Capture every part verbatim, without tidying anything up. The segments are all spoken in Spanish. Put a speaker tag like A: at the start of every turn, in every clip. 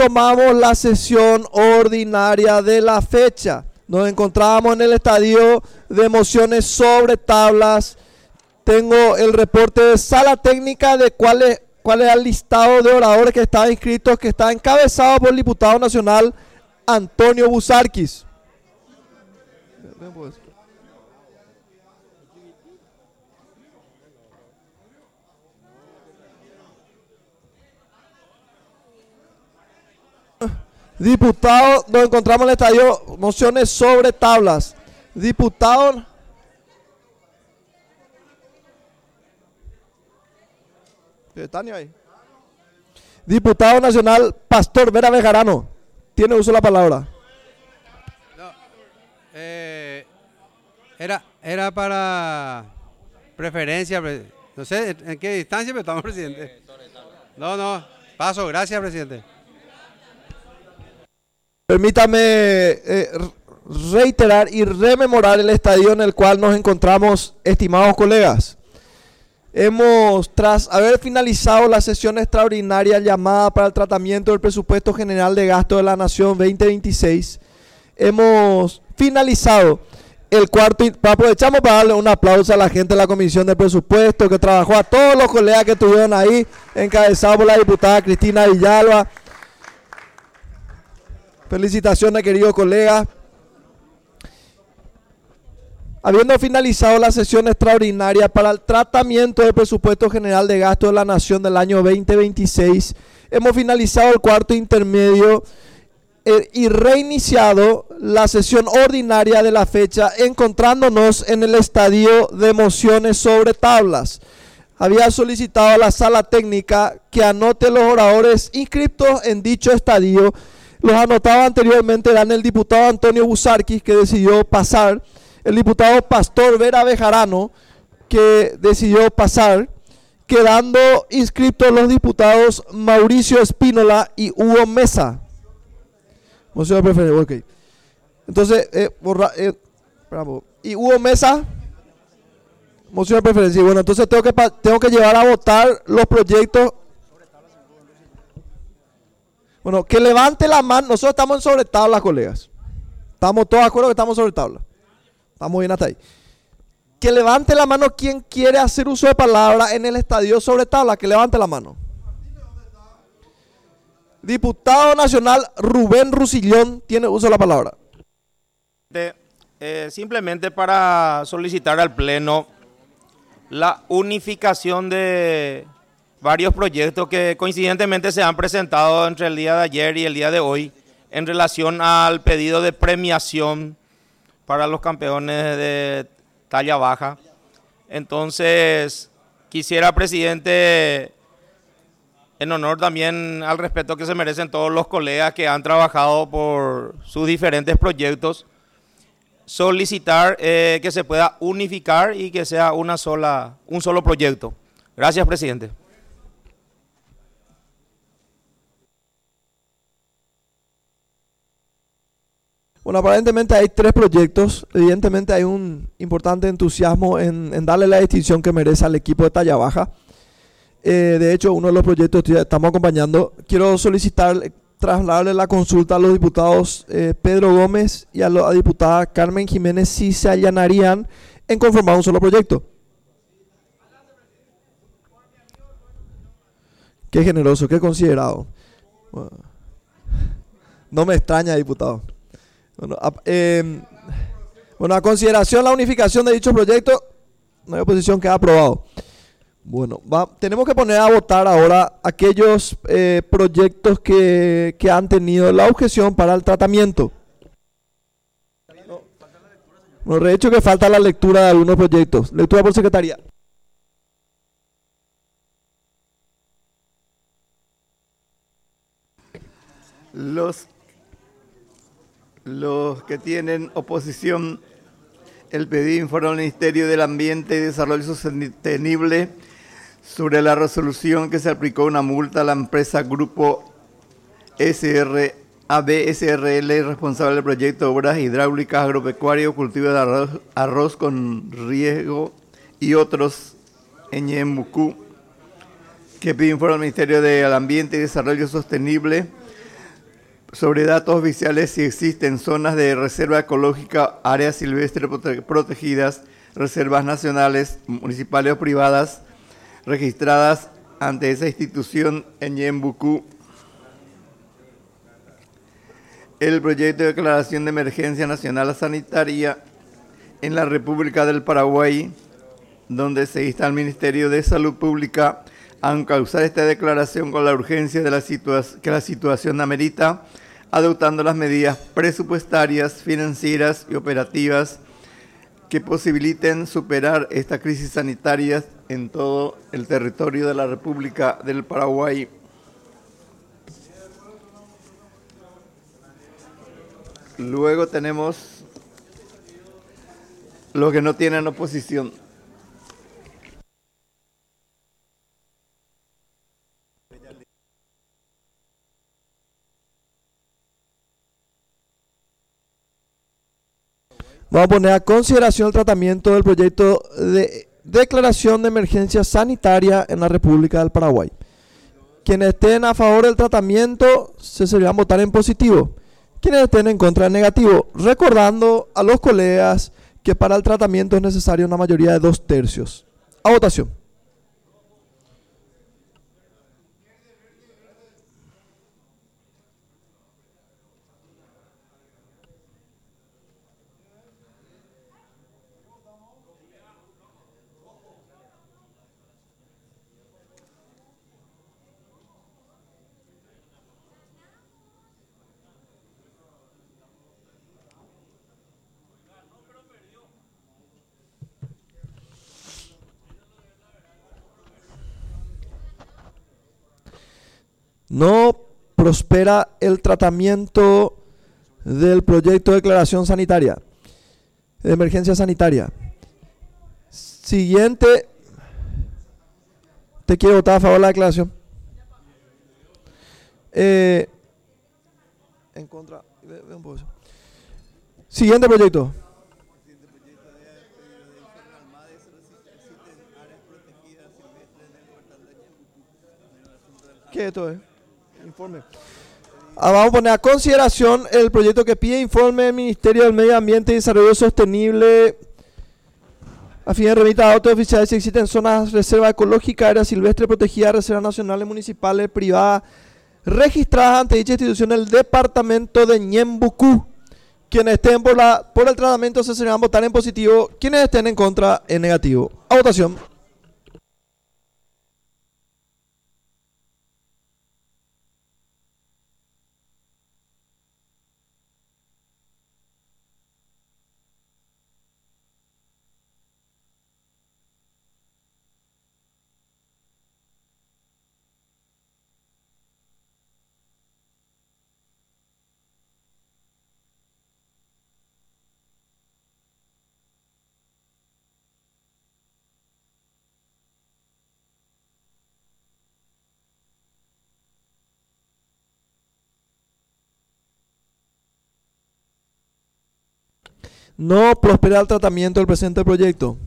A: retomamos la sesión ordinaria de la fecha. Nos encontramos en el estadio de mociones sobre tablas. Tengo el reporte de sala técnica de cuál es, cuál es el listado de oradores que están inscritos, que está encabezado por el diputado nacional Antonio Busarquis. Diputado, nos encontramos en el estadio mociones sobre tablas. Diputado ¿están ahí? Diputado nacional Pastor Vera Bejarano, tiene uso de la palabra.
B: No, eh, era, era para preferencia, no sé en qué distancia, pero estamos, presidente. No, no, paso, gracias, presidente.
A: Permítame eh, reiterar y rememorar el estadio en el cual nos encontramos, estimados colegas. Hemos, tras haber finalizado la sesión extraordinaria llamada para el tratamiento del presupuesto general de gasto de la Nación veinte veintiséis, hemos finalizado el cuarto. Aprovechamos para darle un aplauso a la gente de la Comisión de Presupuesto que trabajó, a todos los colegas que estuvieron ahí, encabezados por la diputada Cristina Villalba. Felicitaciones, queridos colegas. Habiendo finalizado la sesión extraordinaria para el tratamiento del presupuesto general de gasto de la Nación del año veinte veintiséis, hemos finalizado el cuarto intermedio eh, y reiniciado la sesión ordinaria de la fecha, encontrándonos en el estadio de mociones sobre tablas. Había solicitado a la sala técnica que anote los oradores inscritos en dicho estadio. Los anotados anteriormente eran el diputado Antonio Busarquis, que decidió pasar, el diputado Pastor Vera Bejarano, que decidió pasar, quedando inscritos los diputados Mauricio Espínola y Hugo Mesa. Moción de preferencia, ok. Entonces, eh, borra, eh, y Hugo Mesa, moción de preferencia. Bueno, entonces tengo que, tengo que llevar a votar los proyectos. Bueno, que levante la mano. Nosotros estamos en sobre tabla, colegas. Estamos todos de acuerdo que estamos sobre tabla. Estamos bien hasta ahí. Que levante la mano quien quiere hacer uso de palabra en el estadio sobre tabla. Que levante la mano. Diputado nacional Rubén Rusillón tiene uso de la palabra.
C: De, eh, simplemente para solicitar al Pleno la unificación de varios proyectos que coincidentemente se han presentado entre el día de ayer y el día de hoy en relación al pedido de premiación para los campeones de talla baja. Entonces, quisiera, presidente, en honor también al respeto que se merecen todos los colegas que han trabajado por sus diferentes proyectos, solicitar eh, que se pueda unificar y que sea una sola, un solo proyecto. Gracias, presidente.
A: Bueno, aparentemente hay tres proyectos. Evidentemente hay un importante entusiasmo en, en darle la distinción que merece al equipo de talla baja. Eh, de hecho, uno de los proyectos que estamos acompañando, quiero solicitar, trasladarle la consulta a los diputados eh, Pedro Gómez y a la diputada Carmen Jiménez si se allanarían en conformar un solo proyecto. Qué generoso, qué considerado. Bueno, no me extraña, diputado. Bueno a, eh, bueno, a consideración la unificación de dicho proyecto, no hay oposición, queda aprobado. Bueno, va, tenemos que poner a votar ahora aquellos eh, proyectos que, que han tenido la objeción para el tratamiento. No, bueno, de hecho que falta la lectura de algunos proyectos. Lectura por secretaría.
D: Los Los que tienen oposición, el pedido informe al Ministerio del Ambiente y Desarrollo Sostenible sobre la resolución que se aplicó una multa a la empresa Grupo S R A B S R L, responsable del proyecto de obras hidráulicas, agropecuarias, cultivo de arroz, arroz con riego y otros en Ñembucú, que pide informe al Ministerio del Ambiente y Desarrollo Sostenible sobre datos oficiales si existen zonas de reserva ecológica, áreas silvestres prote- protegidas, reservas nacionales, municipales o privadas, registradas ante esa institución en Ñembucú. El proyecto de declaración de emergencia nacional sanitaria en la República del Paraguay, donde se insta al Ministerio de Salud Pública a encauzar esta declaración con la urgencia de la situa- que la situación amerita, adoptando las medidas presupuestarias, financieras y operativas que posibiliten superar esta crisis sanitaria en todo el territorio de la República del Paraguay. Luego tenemos los que no tienen oposición.
A: Vamos a poner a consideración el tratamiento del proyecto de declaración de emergencia sanitaria en la República del Paraguay. Quienes estén a favor del tratamiento se servirán votar en positivo. Quienes estén en contra en negativo. Recordando a los colegas que para el tratamiento es necesaria una mayoría de dos tercios. A votación. No prospera el tratamiento del proyecto de declaración sanitaria, de emergencia sanitaria. Siguiente. ¿Te quiere votar a favor de la declaración? Eh, en contra. Ve, ve un poco eso. Siguiente proyecto. ¿Qué es esto? Eh? Informe. Ah, vamos a poner a consideración el proyecto que pide informe del Ministerio del Medio Ambiente y Desarrollo Sostenible a fin de remitir a datos oficiales si existen zonas de reserva ecológica, áreas silvestres protegidas, reservas nacionales, municipales, privadas, registradas ante dicha institución en el departamento de Ñembucú. Quienes estén por, la, por el tratamiento se serán votar en positivo, quienes estén en contra en negativo. A votación. No prospera el tratamiento del presente proyecto.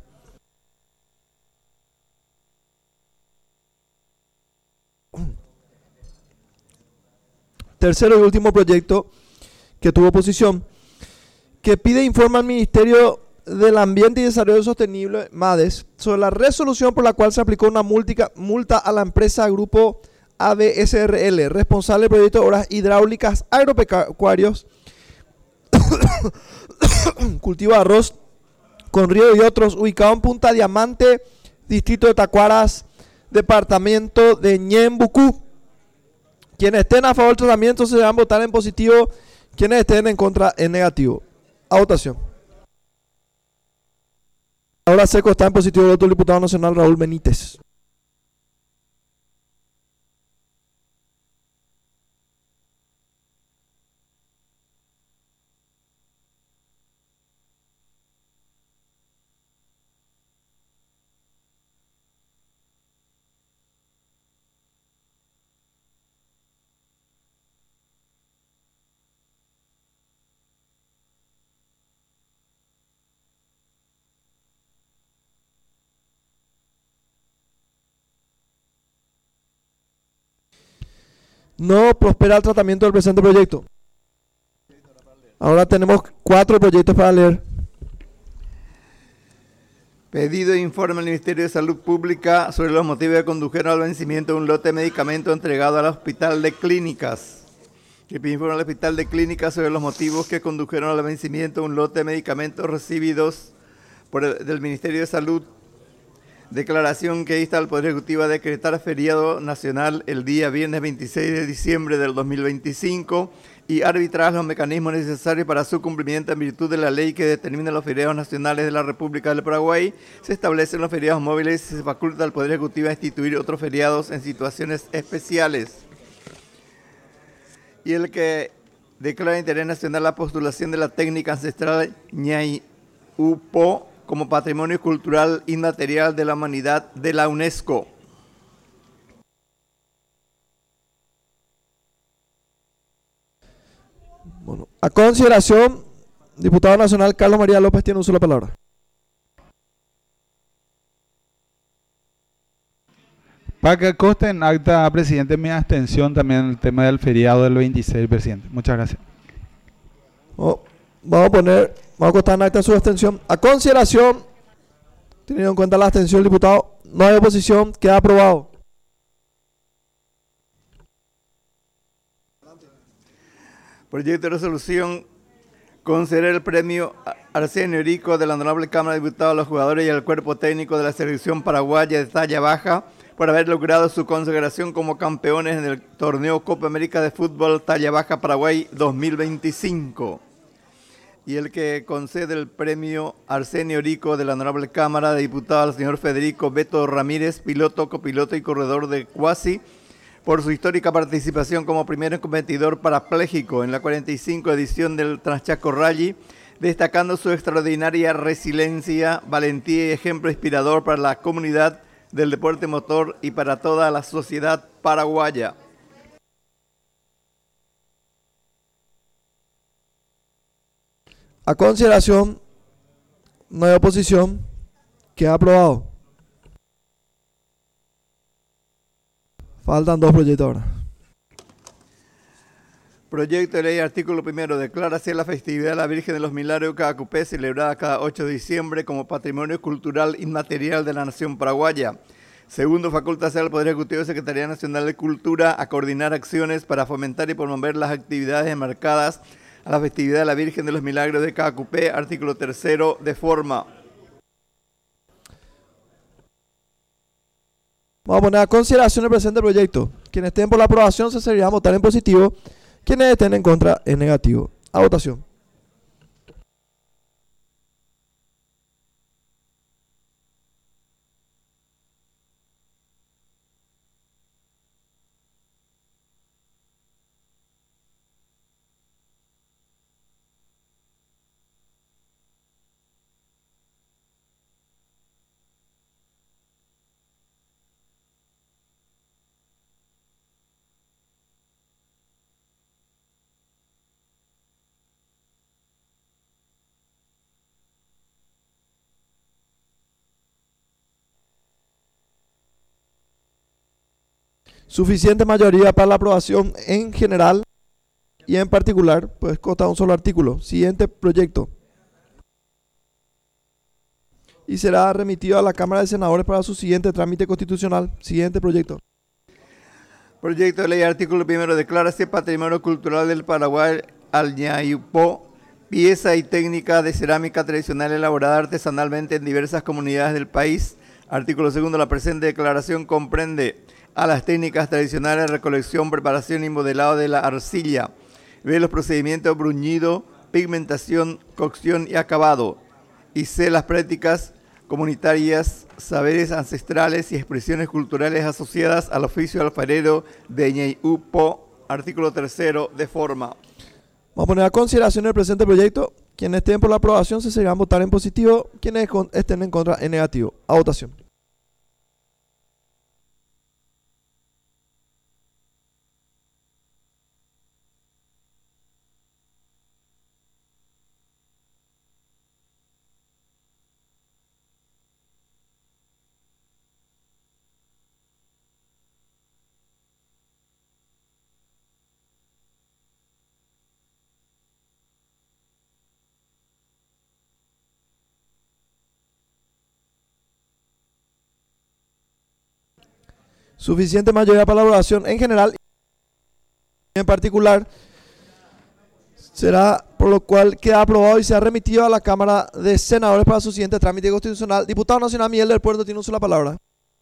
A: Tercero y último proyecto que tuvo oposición, que pide informe al Ministerio del Ambiente y Desarrollo Sostenible, MADES, sobre la resolución por la cual se aplicó una multica, multa a la empresa Grupo A B S R L, responsable del proyecto de obras hidráulicas agropecuarios, cultivo de arroz con río y otros, ubicado en Punta Diamante, distrito de Tacuaras, departamento de Ñembucú. Quienes estén a favor del tratamiento se deberán votar en positivo, quienes estén en contra en negativo. A votación. Ahora seco está en positivo el voto del diputado nacional Raúl Benítez. No prospera el tratamiento del presente proyecto. Ahora tenemos cuatro proyectos para leer.
D: Pedido de informe al Ministerio de Salud Pública sobre los motivos que condujeron al vencimiento de un lote de medicamentos entregado al Hospital de Clínicas. Que pide informe al Hospital de Clínicas sobre los motivos que condujeron al vencimiento de un lote de medicamentos recibidos por el, del Ministerio de Salud. Declaración que insta al Poder Ejecutivo a decretar feriado nacional el día viernes veintiséis de diciembre del dos mil veinticinco y arbitrar los mecanismos necesarios para su cumplimiento en virtud de la ley que determina los feriados nacionales de la República del Paraguay. Se establecen los feriados móviles y se faculta al Poder Ejecutivo a instituir otros feriados en situaciones especiales. Y el que declara interés nacional la postulación de la técnica ancestral Ñaiupo como Patrimonio Cultural Inmaterial de la Humanidad de la UNESCO.
A: Bueno, a consideración, diputado nacional Carlos María López tiene uso de la palabra.
E: Para que conste en acta, presidente, mi abstención también en el tema del feriado del veintiséis, presidente. Muchas gracias.
A: Oh, vamos a poner, vamos a constar en acta su abstención. A consideración, teniendo en cuenta la abstención del diputado, no hay oposición, queda aprobado.
D: Proyecto de resolución conceder el premio Arsenio Erico de la Honorable Cámara de Diputados a los jugadores y al cuerpo técnico de la selección paraguaya de talla baja por haber logrado su consagración como campeones en el torneo Copa América de Fútbol Talla Baja Paraguay dos mil veinticinco. Y el que concede el premio Arsenio Erico de la Honorable Cámara de Diputados al señor Federico Beto Ramírez, piloto, copiloto y corredor de Cuasi, por su histórica participación como primer competidor parapléjico en la cuarenta y cinco edición del Transchaco Rally, destacando su extraordinaria resiliencia, valentía y ejemplo inspirador para la comunidad del deporte motor y para toda la sociedad paraguaya.
A: A consideración, no hay oposición, queda aprobado. Faltan dos proyectos ahora.
D: Proyecto de ley, artículo primero, declara así la festividad de la Virgen de los Milagros de Caacupé, celebrada cada ocho de diciembre como Patrimonio Cultural Inmaterial de la Nación Paraguaya. Segundo, faculta al Poder Ejecutivo y Secretaría Nacional de Cultura a coordinar acciones para fomentar y promover las actividades enmarcadas a la festividad de la Virgen de los Milagros de Caacupé, artículo tercero, de forma.
A: Vamos a poner a consideración el presente proyecto. Quienes estén por la aprobación se seguirán a votar en positivo. Quienes estén en contra en negativo. A votación. Suficiente mayoría para la aprobación en general y en particular, pues consta un solo artículo. Siguiente proyecto. Y será remitido a la Cámara de Senadores para su siguiente trámite constitucional. Siguiente proyecto.
D: Proyecto de ley, artículo primero, declara este Patrimonio Cultural del Paraguay al Ñaiupo, pieza y técnica de cerámica tradicional elaborada artesanalmente en diversas comunidades del país. Artículo segundo, la presente declaración comprende a las técnicas tradicionales de recolección, preparación y modelado de la arcilla, ve los procedimientos bruñido, pigmentación, cocción y acabado, y C, las prácticas comunitarias, saberes ancestrales y expresiones culturales asociadas al oficio alfarero de Ñaiupo, artículo tercero, de forma.
A: Vamos a poner a consideración el presente proyecto. Quienes estén por la aprobación se seguirán a votar en positivo. Quienes estén en contra en negativo. A votación. Suficiente mayoría para la aprobación en general. En particular, será por lo cual queda aprobado y se ha remitido a la Cámara de Senadores para su siguiente trámite constitucional. Diputado Nacional Miguel del Puerto tiene uso la palabra.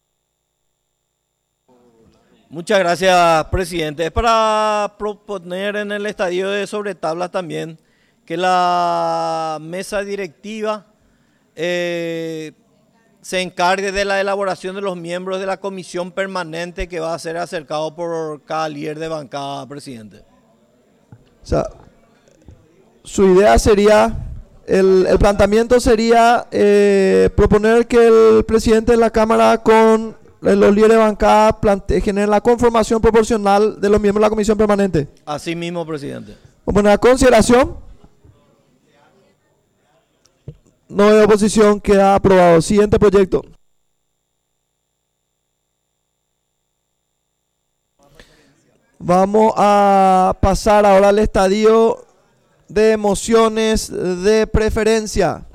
F: Muchas gracias, presidente. Es para proponer en el estadio de sobretablas también que la mesa directiva eh, se encargue de la elaboración de los miembros de la comisión permanente que va a ser acercado por cada líder de bancada, presidente.
A: O sea, su idea sería, el, el planteamiento sería eh, proponer que el presidente de la Cámara con los líderes de bancada plante, generen la conformación proporcional de los miembros de la comisión permanente.
F: Así mismo, presidente.
A: Vamos a poner a consideración. No hay oposición, queda aprobado. Siguiente proyecto. Vamos a pasar ahora al estadio de mociones de preferencia.